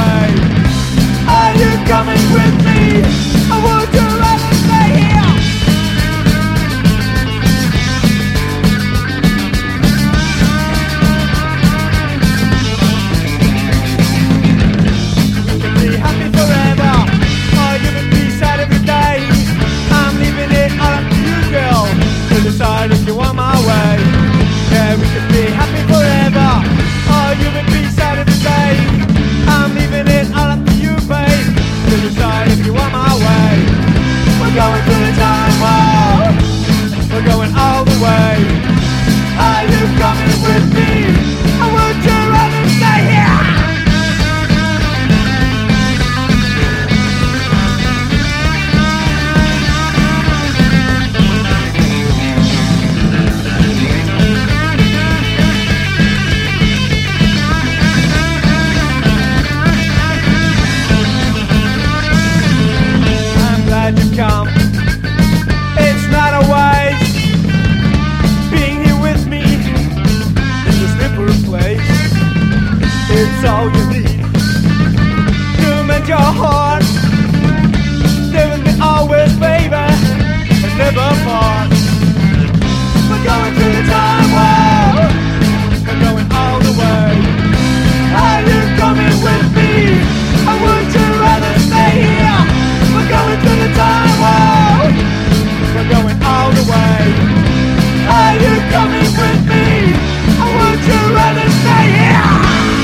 your heart. Stay with me always, baby, and never part. We're going through the time war. We're going all the way. Are you coming with me? Or would you rather stay here? We're going through the time war. We're going all the way. Are you coming with me? Or would you rather stay here?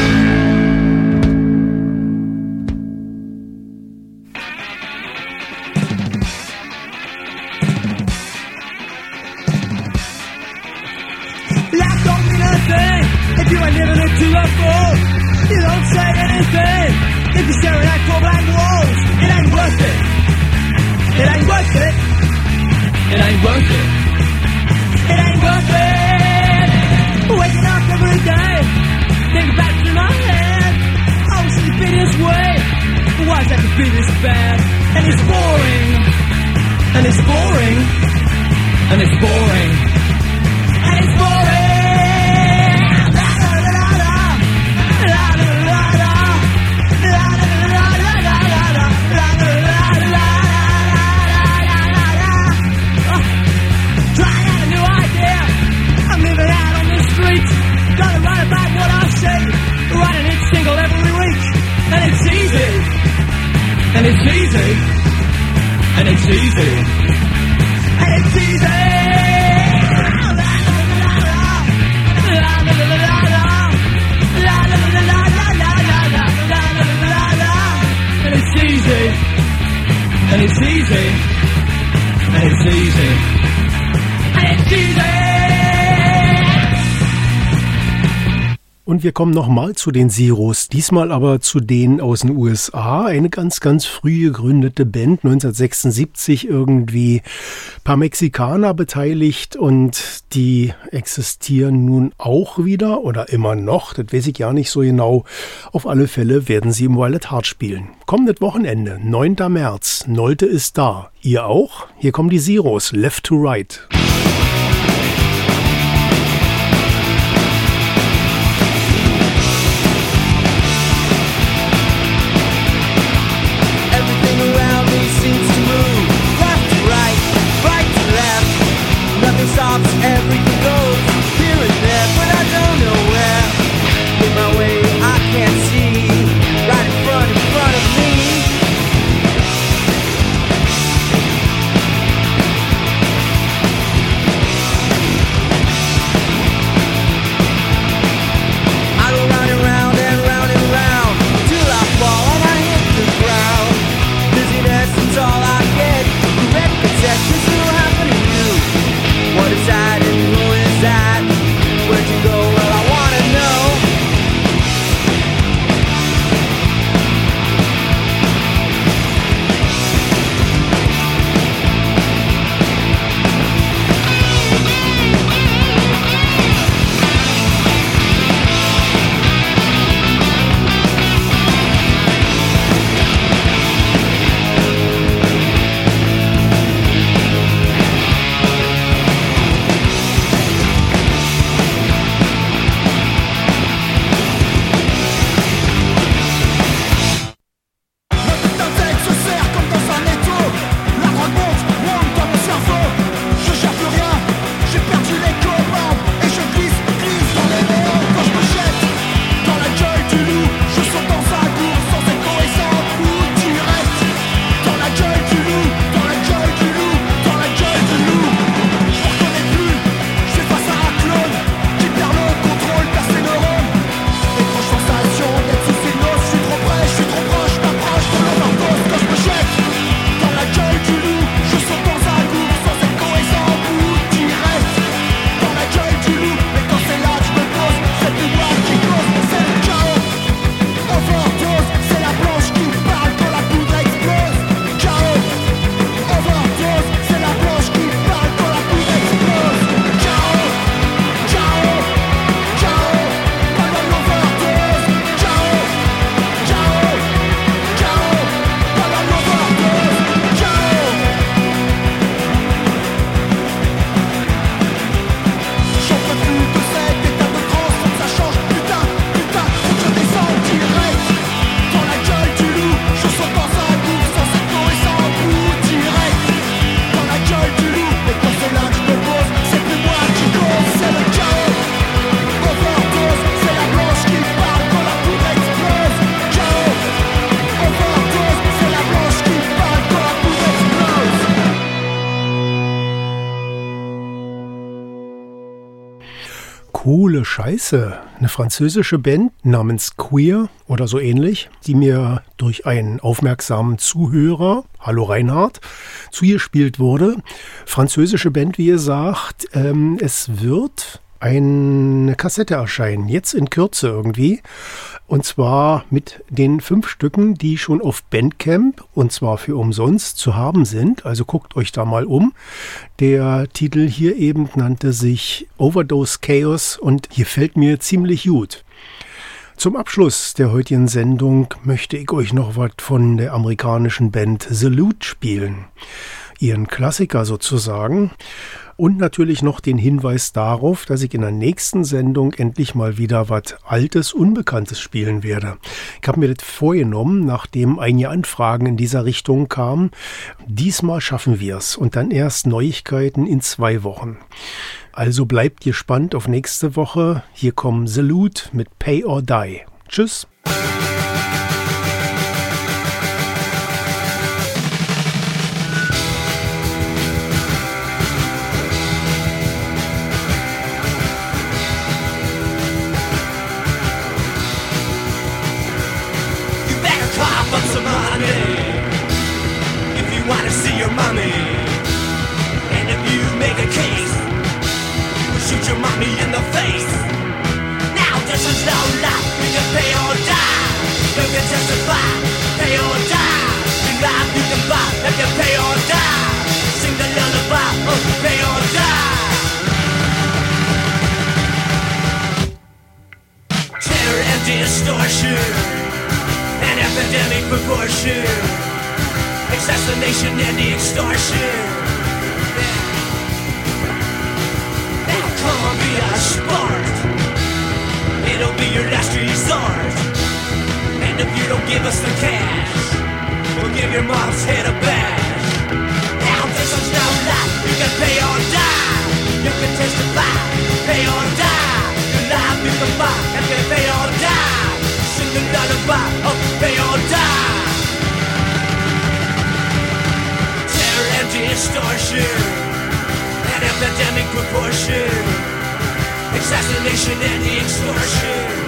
Life don't mean a thing if you ain't living it to the full. You don't say anything if you're staring at four blank walls. It ain't worth it. It ain't worth it. It ain't worth it. It ain't worth it. Waking up every day, think back to my head. I wish it could be this way. Why does it have to be this bad? And it's boring. And it's boring. And it's boring. And it's boring. Trying out a new idea. I'm living out on the streets. Gonna write about what I say. Writing it single every week. And it's easy. And it's easy. And it's easy. And it's easy. And it's easy. And it's easy. And it's easy. And it's easy. Und wir kommen nochmal zu den Zeros, diesmal aber zu denen aus den USA. Eine ganz, ganz früh gegründete Band, 1976 irgendwie, paar Mexikaner beteiligt und die existieren nun auch wieder oder immer noch, das weiß ich ja nicht so genau. Auf alle Fälle werden sie im Wild at Heart spielen. Kommendes Wochenende, 9. März, Nolte ist da. Ihr auch? Hier kommen die Zeros, Left to Right. Stops, everything goes here and there, but I don't know where. In my way, I can't see. Right in front of me. coole Scheiße. Eine französische Band namens Queer oder so ähnlich, die mir durch einen aufmerksamen Zuhörer, hallo Reinhard, zugespielt wurde. Französische Band, wie ihr sagt. Es wird eine Kassette erscheinen, jetzt in Kürze irgendwie. Und zwar mit den 5 Stücken, die schon auf Bandcamp und zwar für umsonst zu haben sind. Also guckt euch da mal um. Der Titel hier eben nannte sich Overdose Chaos und hier fällt mir ziemlich gut. Zum Abschluss der heutigen Sendung möchte ich euch noch was von der amerikanischen Band Salute spielen. Ihren Klassiker sozusagen. Und natürlich noch den Hinweis darauf, dass ich in der nächsten Sendung endlich mal wieder was Altes, Unbekanntes spielen werde. Ich habe mir das vorgenommen, nachdem einige Anfragen in dieser Richtung kamen. Diesmal schaffen wir es und dann erst Neuigkeiten in 2 Wochen. Also bleibt gespannt auf nächste Woche. Hier kommen Salute mit Pay or Die. Tschüss. Some money if you wanna see your mommy, and if you make a case, we'll shoot your mommy in the face. Now this is no life, you can pay or die. You can testify, pay or die. In life you can buy, if you pay or die. Sing the lullaby of pay or die. Terror and distortion, an epidemic proportion, assassination and extortion. Now come on, be a sport. It'll be your last resort. And if you don't give us the cash, we'll give your mom's head a bash. Now this is no life, you can pay or die. You can testify, pay or die. Your life you can buy, and you pay or die. Sing the lullaby of pay or die. Terror and distortion, an epidemic proportion, assassination and extortion.